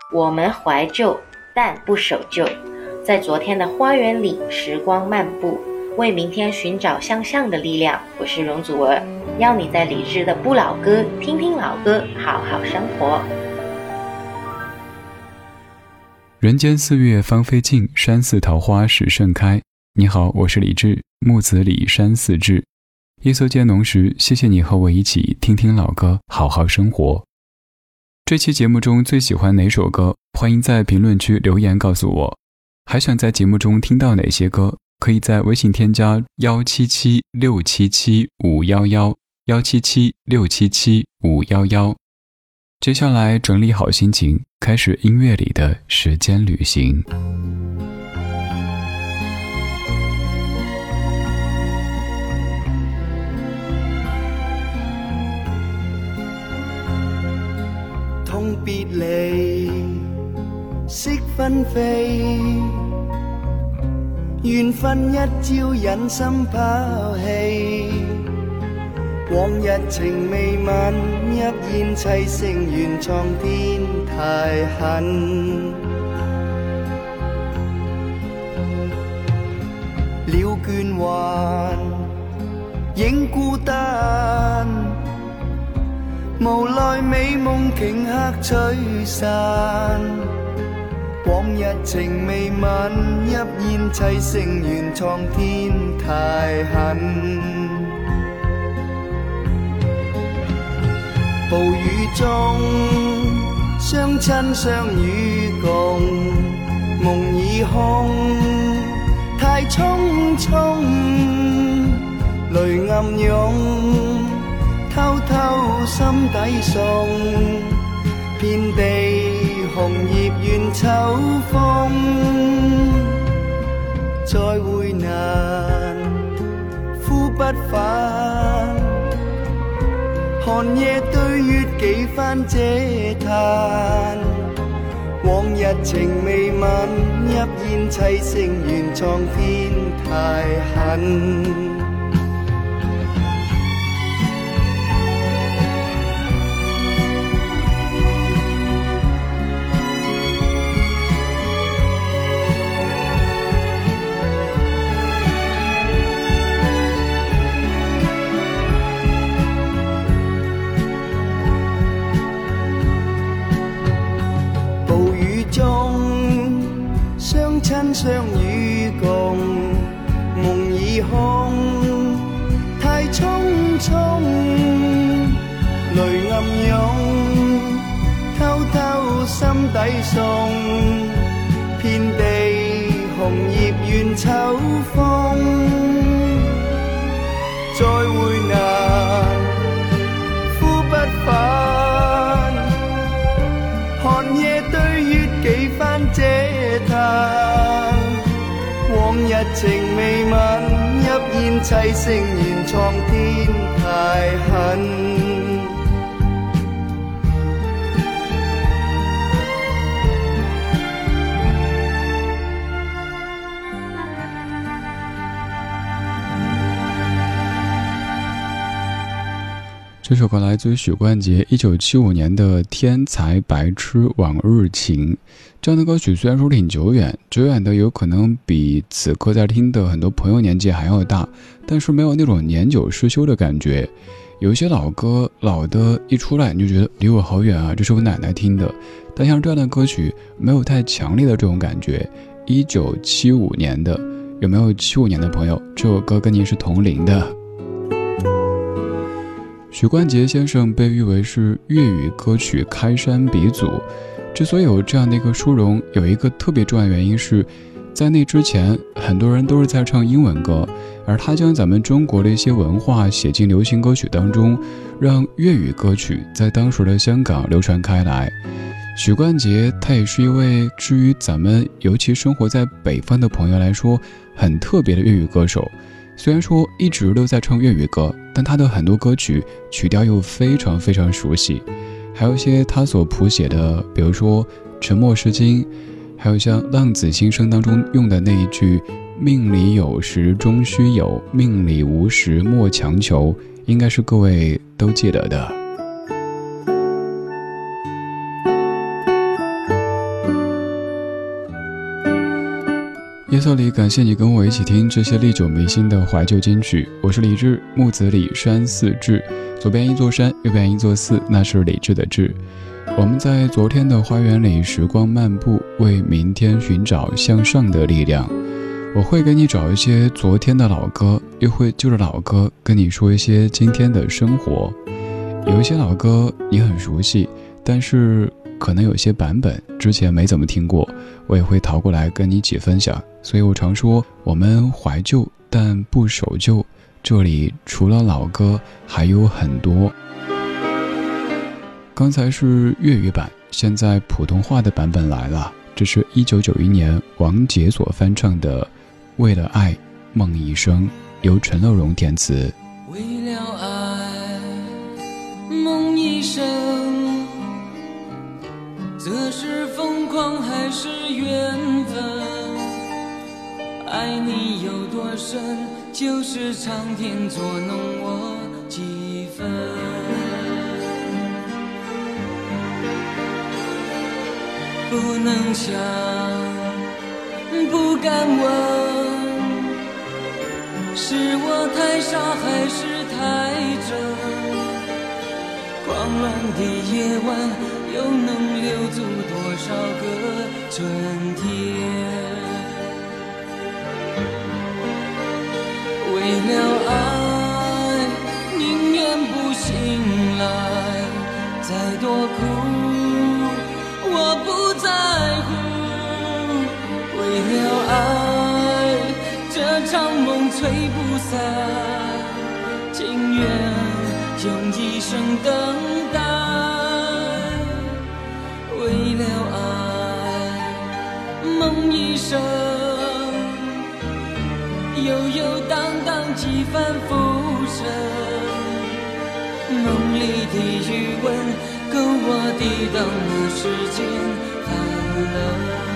我们怀旧，但不守旧，在昨天的花园里时光漫步，为明天寻找向上的力量。我是容祖儿，邀你在理智的不老歌听听老歌，好好生活。 人间四月芳菲尽，山寺桃花始盛开。你好，我是李志，木子李山寺志。夜色渐浓时，谢谢你和我一起听听老歌，好好生活。这期节目中最喜欢哪首歌？欢迎在评论区留言告诉我。还想在节目中听到哪些歌？可以在微信添加177677511，177677511。接下来整理好心情，开始音乐里的时间旅行。 痛別離，惜紛飛，緣分一朝忍心拋棄。往日情未泯，泣煙凄聲原創天太狠。了倦還影孤單，無奈美夢頃刻吹散。往日情未泯，泣煙凄聲原創天太狠。暴雨中相親相與共，夢已空，太匆匆，淚暗湧，偷偷心底送，遍地紅葉怨秋風，再會難，呼不返。寒夜對月幾番嗟嘆，往日情未泯，泣煙凄聲原創天太狠。親相與共，夢已空，太匆匆，淚暗湧，偷偷心底送，遍地紅葉怨秋風，再會難，呼不返。寒夜對月幾番嗟嘆，往日情未泯，泣煙凄聲原創天太狠。 这首歌来自于许冠杰1975年的《天才白痴往日情》。这样的歌曲虽然说挺久远的有可能比此刻在听的很多朋友年纪还要大，但是没有那种年久失修的感觉。有一些老歌老的一出来你就觉得离我好远啊，这是我奶奶听的，但像这样的歌曲没有太强烈的这种感觉。1975年的，有没有75年的朋友这首歌跟您是同龄的？许冠杰先生被誉为是粤语歌曲开山鼻祖，之所以有这样的一个殊荣，有一个特别重要的原因是，在那之前很多人都是在唱英文歌，而他将咱们中国的一些文化写进流行歌曲当中，让粤语歌曲在当时的香港流传开来。许冠杰他也是一位至于咱们尤其生活在北方的朋友来说很特别的粤语歌手。虽然说一直都在唱粤语歌，但他的很多歌曲曲调又非常非常熟悉，还有一些他所谱写的，比如说沉默是金，还有像浪子心声当中用的那一句命里有时终须有，命里无时莫强求，应该是各位都记得的。 夜色里，感谢你跟我一起听这些历久弥新的怀旧金曲。我是李志，木子李，山寺志，左边一座山，右边一座寺，那是李志的志。我们在昨天的花园里时光漫步，为明天寻找向上的力量。我会给你找一些昨天的老歌，又会就着老歌跟你说一些今天的生活。有一些老歌你很熟悉，但是可能有些版本之前没怎么听过，我也会逃过来跟你一起分享。所以我常说，我们怀旧但不守旧，这里除了老歌还有很多。刚才是粤语版，现在普通话的版本来了，这是1991年王杰所翻唱的《为了爱梦一生》，由陈乐融填词。 为了爱梦一生，这是疯狂还是缘分？爱你有多深，就是苍天捉弄我几分。不能想，不敢问，是我太傻还是太真？狂乱的夜晚，又能留住多少个春天？为了爱，宁愿不醒来，再多苦我不在乎。为了爱，这场梦吹不散，情愿用一生等待。为了爱，梦一生，悠悠荡荡几番浮生。梦里的余温，够我抵挡那世间寒冷。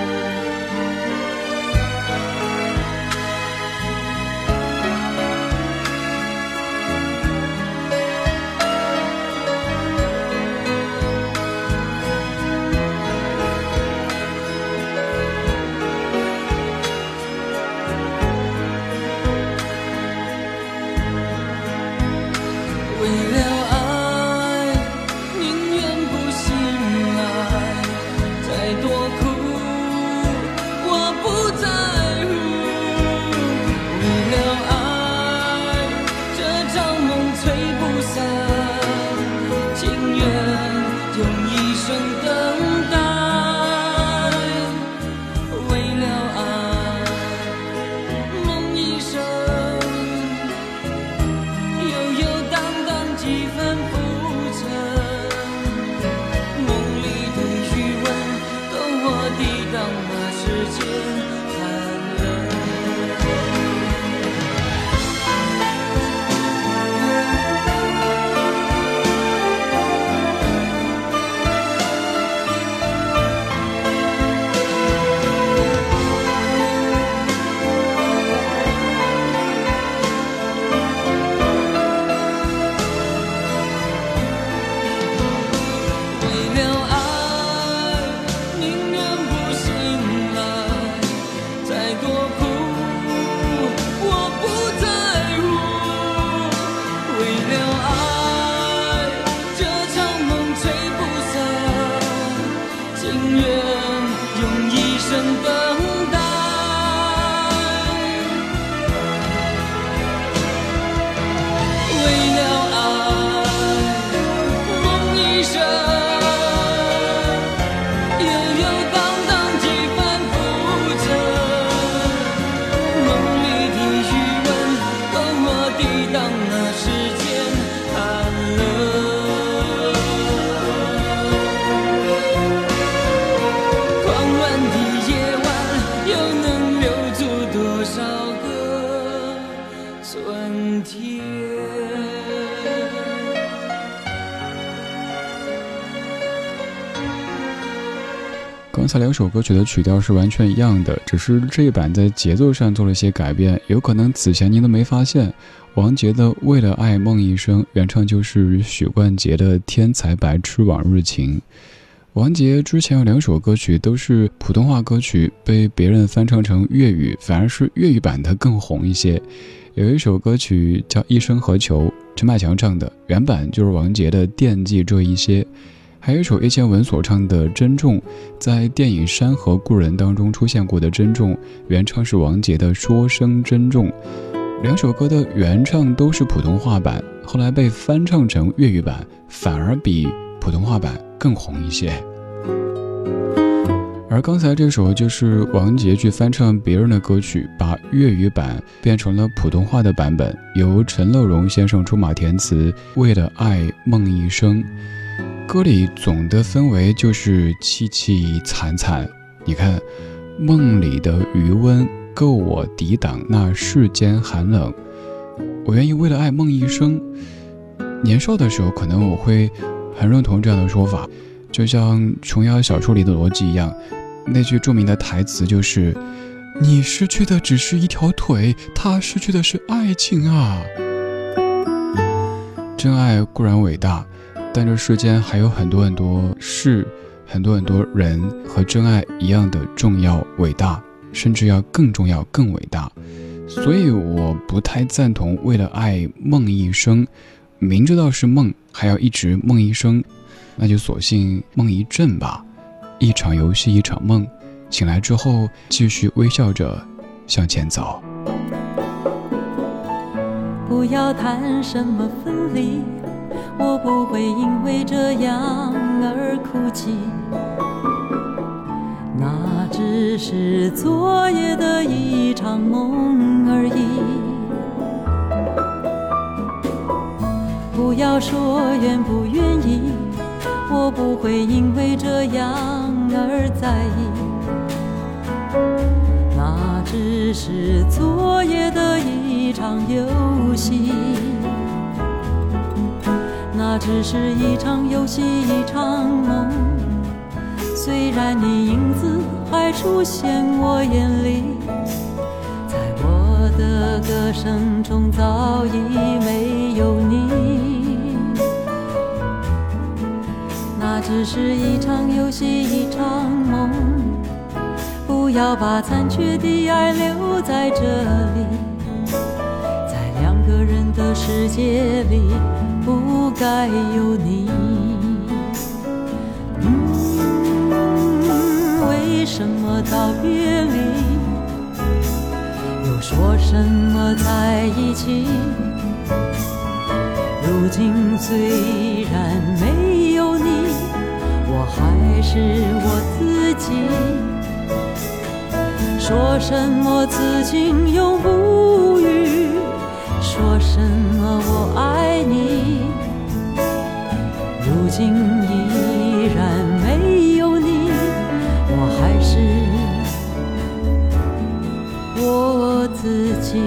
刚才两首歌曲的曲调是完全一样的，只是这一版在节奏上做了一些改变，有可能此前您都没发现。王杰的《为了爱梦一生》原唱就是许冠杰的《天才白痴往日情》。 王杰之前有2首歌曲都是普通话歌曲，被别人翻唱成粤语，反而是粤语版的更红一些。有一首歌曲叫《一生何求》，陈百强唱的，原版就是王杰的《惦记这一些》。还有一首叶倩文所唱的《珍重》，在电影《山河故人》当中出现过的《珍重》，原唱是王杰的《说声珍重》。2首歌的原唱都是普通话版，后来被翻唱成粤语版，反而比普通话版更红一些。而刚才这首就是王杰去翻唱别人的歌曲，把粤语版变成了普通话的版本，由陈乐融先生出马填词，为了爱梦一生。歌里总的氛围就是凄凄惨惨，你看，梦里的余温够我抵挡那世间寒冷，我愿意为了爱梦一生。年少的时候可能我会很认同这样的说法，就像琼瑶小说里的逻辑一样，那句著名的台词就是你失去的只是一条腿，他失去的是爱情啊。真爱固然伟大，但这世间还有很多很多事，很多很多人和真爱一样的重要伟大，甚至要更重要更伟大。所以我不太赞同为了爱梦一生，明知道是梦还要一直梦一生，那就索性梦一阵吧，一场游戏一场梦，醒来之后继续微笑着向前走。 不要谈什么分离，我不会因为这样而哭泣，那只是昨夜的一场梦而已。不要说愿不愿意，我不会因为这样而在意，那只是昨夜的一场游戏，那只是一场游戏一场梦，虽然你影子还出现我眼里，在我的歌声中早已没有你，那只是一场游戏一场梦，不要把残缺的爱留在这里，在2个人的世界里不该有你。为什么道别离，又说什么在一起，如今虽然没有你，我还是我自己，说什么此情永不渝，说什么我爱你，如今依然没有你，我还是我自己。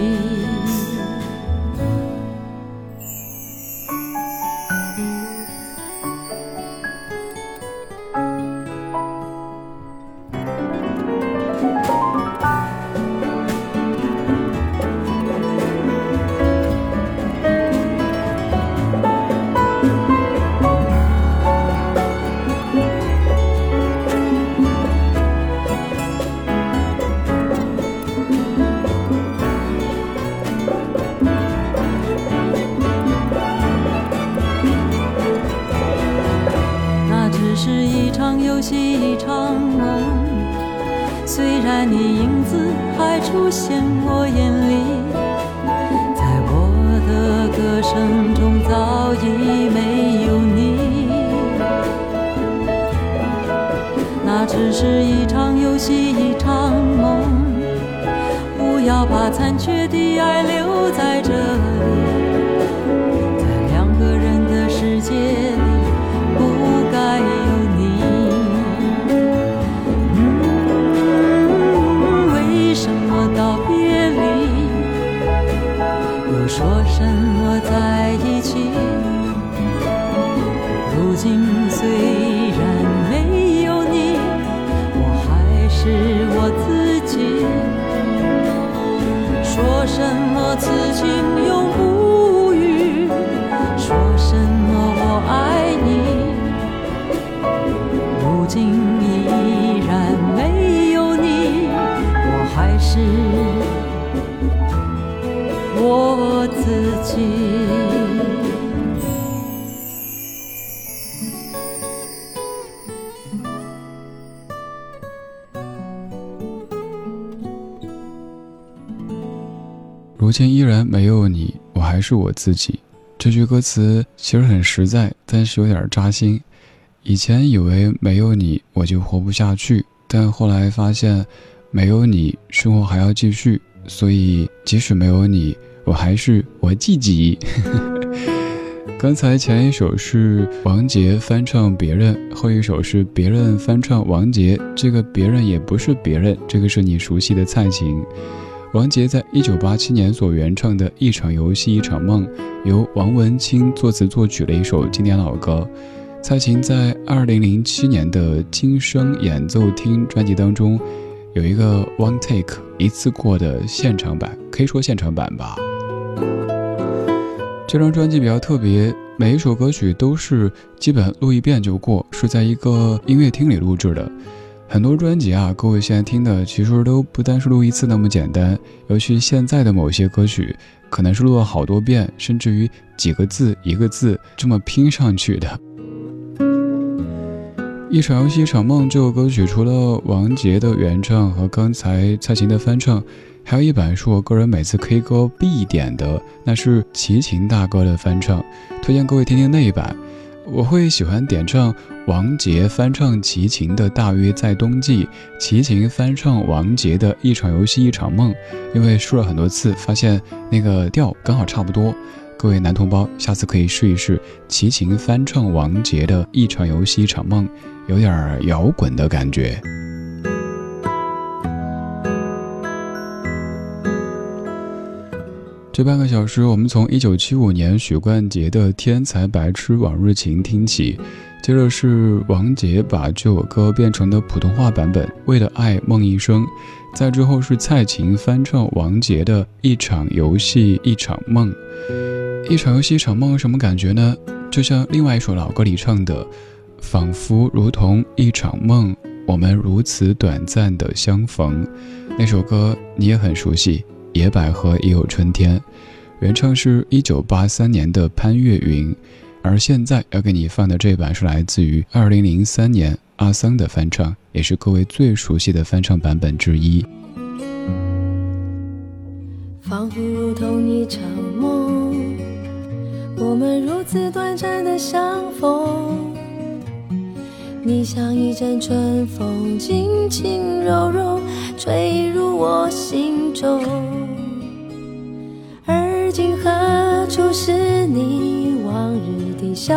一场梦，虽然你影子还出现我眼里，在我的歌声中早已没有你，那只是一场游戏一场梦，不要把残缺的爱留在这里，在2个人的世界里不该有你。为什么道别离，又说什么在一起，如今虽然没有你，我还是我自己，说什么此情永不渝，说什么我爱你，如如今依然没有你，我还是我自己。这句歌词其实很实在，但是有点扎心。以前以为没有你我就活不下去，但后来发现没有你生活还要继续，所以即使没有你，我还是我自己。刚才前一首是王杰翻唱别人，后一首是别人翻唱王杰，这个别人也不是别人，这个是你熟悉的蔡琴。王杰在1987年所原唱的《一场游戏一场梦》，由王文清作词作曲的一首经典老歌。蔡琴在2007年的今生演奏厅专辑当中有一个 One Take 一次过的现场版，可以说现场版吧。这张专辑比较特别，每一首歌曲都是基本录一遍就过，是在一个音乐厅里录制的。很多专辑啊，各位现在听的其实都不单是录一次那么简单，尤其现在的某些歌曲可能是录了好多遍，甚至于几个字一个字这么拼上去的。一场游戏一场梦这首歌曲除了王杰的原唱和刚才蔡琴的翻唱，还有一版是我个人每次 K 歌必点的，那是齐秦大哥的翻唱，推荐各位听听那一版。我会喜欢点唱王杰翻唱齐秦的《大约在冬季》，齐秦翻唱王杰的《一场游戏一场梦》，因为试了很多次，发现那个调刚好差不多。各位男同胞，下次可以试一试齐秦翻唱王杰的《一场游戏一场梦》，有点摇滚的感觉。这半个小时，我们从1975年许冠杰的《天才白痴往日情》听起，接着是王杰把这首歌变成的普通话版本《为了爱梦一生》，再之后是蔡琴翻唱王杰的《一场游戏一场梦》。一场游戏一场梦什么感觉呢？就像另外一首老歌里唱的，仿佛如同一场梦，我们如此短暂的相逢。那首歌你也很熟悉，野百合也有春天，原唱是1983年的潘越云，而现在要给你放的这版是来自于2003年阿桑的翻唱，也是各位最熟悉的翻唱版本之一。 仿佛如同一场梦，我们如此短暂的相逢，你像一阵春风，轻轻柔柔吹入我心中。而今何处是你往日的笑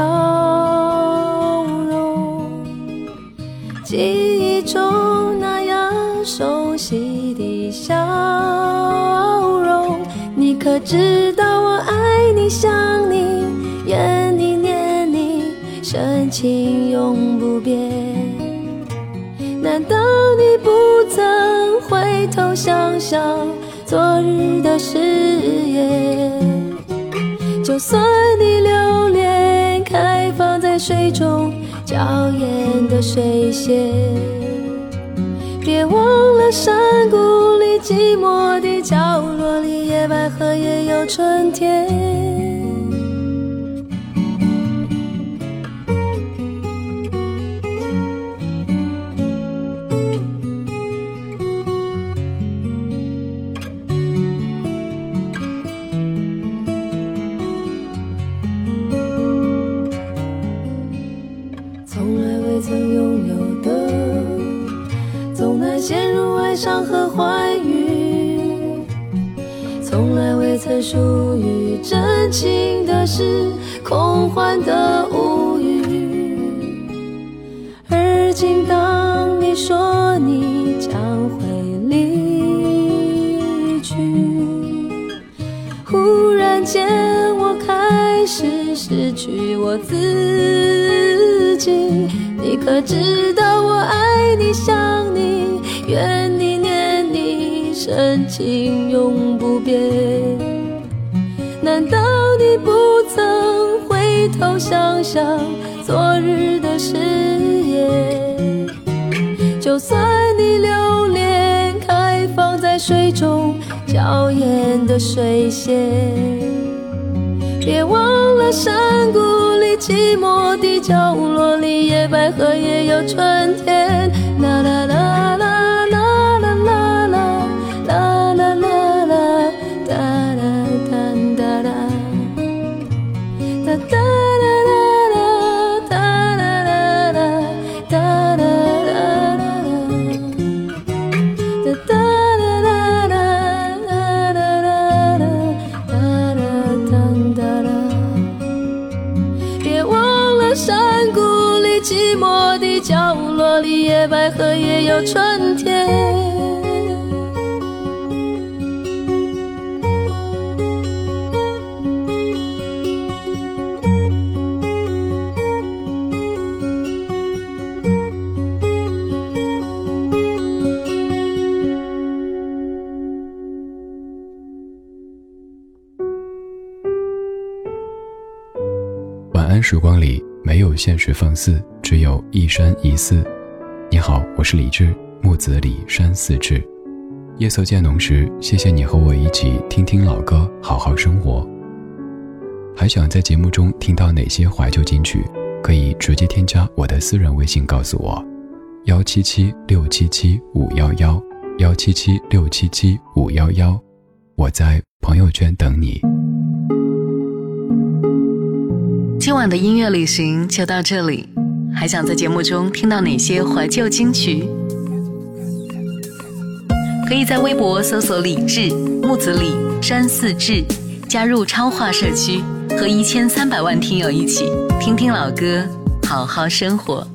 容？记忆中那样熟悉的笑容，你可知道我爱你想你怨你念你，深情永不变。难道你不曾回头想想昨日的誓言？就算你留恋开放在水中娇艳的水仙，别忘了山谷里寂寞的角落里，野百合也有春天。陷入哀伤和欢愉，从来未曾属于真情的事，空幻的无语。而今当你说你将会离去，忽然间我开始失去我自己。你可知道我爱你想你怨你念你，深情永不变。难道你不曾回头想想昨日的誓言？就算你留恋开放在水中娇艳的水仙，别忘了山谷里寂寞的角落里，野百合也有春天。啦啦啦啦啦啦啦啦啦啦啦啦啦啦。 野百合也有春天。 晚安时光里没有现实放肆，只有一山一寺。你好，我是李志，木子李山寺志。夜色渐浓时，谢谢你和我一起听听老歌，好好生活。还想在节目中听到哪些怀旧金曲，可以直接添加我的私人微信告诉我，177677511，177677511，我在朋友圈等你。 今晚的音乐旅行就到这里，还想在节目中听到哪些怀旧金曲？可以在微博搜索李志、木子李、山寺志，加入超话社区，和1300万听友一起听听老歌，好好生活。